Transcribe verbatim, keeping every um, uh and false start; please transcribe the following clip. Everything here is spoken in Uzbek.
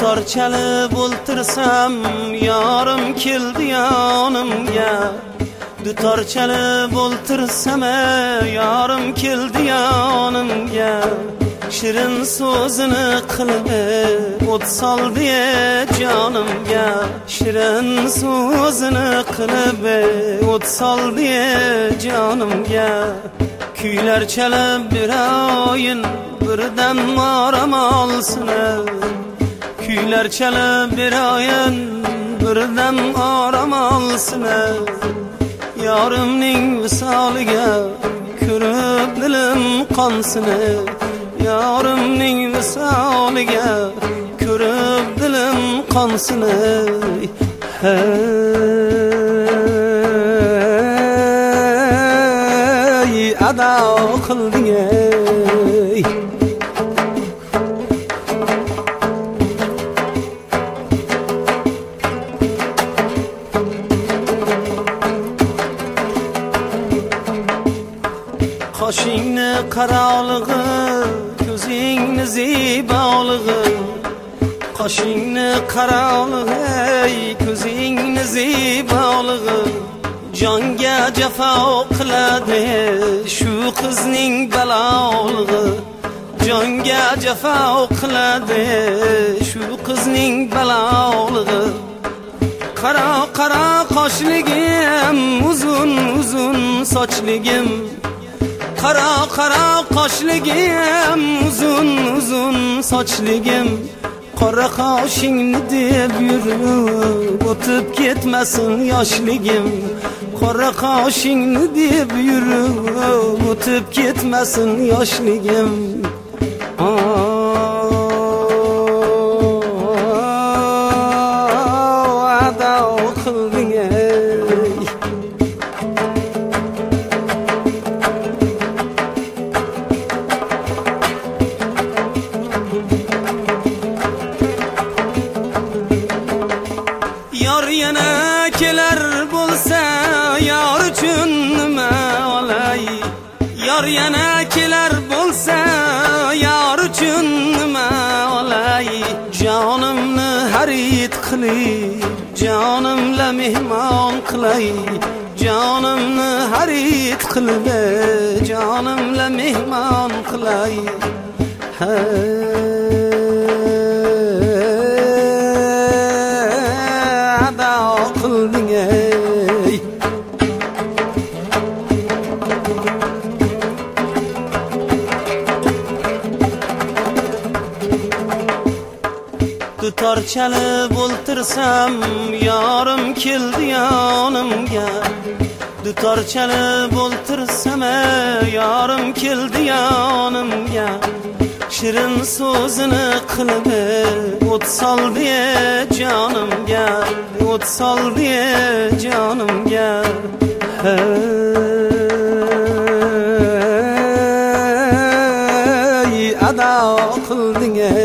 dutor chalib o'ltirsam yorim keldi yonimga, dutor chalib o'ltirsam yorim keldi yonimga, shirin so'zini qilib o't soldi jonimga, shirin so'zini qilib o't soldi jonimga. Kuylar chalib berayin birdan maram olsin, kuylar chalib berayin birdan maram olsin, yorimning visoliga ko'rib dilim qonsin, yorimning visoliga ko'rib dilim qonsin. Hey ado qilding ey, qoshingni qarolig'i, ko'zingni zibolig'i, qoshingni qarolig'i, ko'zingni zibolig'i, jonga jafo qiladi shu qizning balolig'i, jonga jafo qiladi shu qizning balolig'i. Qaro qaro qoshligim, uzun uzun sochligim, qaro qaro qoshligim, uzun uzun sochligim, qora qoshingni deb yurib o'tib ketmasin yoshligim, qora qoshingni deb yurib o'tib ketmasin yoshligim. Ado qilding ey, yor yana kelar bo'lsa yor uchun nima olay, yor yana kelar bo'lsa yor uchun nima olay, jonimni xarid qilib jonimla mehmon qilay, jonimni xarid qilib jonimla mehmon qilay. Ado qilding ey, dutor chalib o'ltirsam yorim keldi yonimga, dutor chalib o'ltirsam yorim keldi yonimga, shirin so'zini qilib o't soldi jonimga, o't soldi jonimga. Hey ado qilding ey,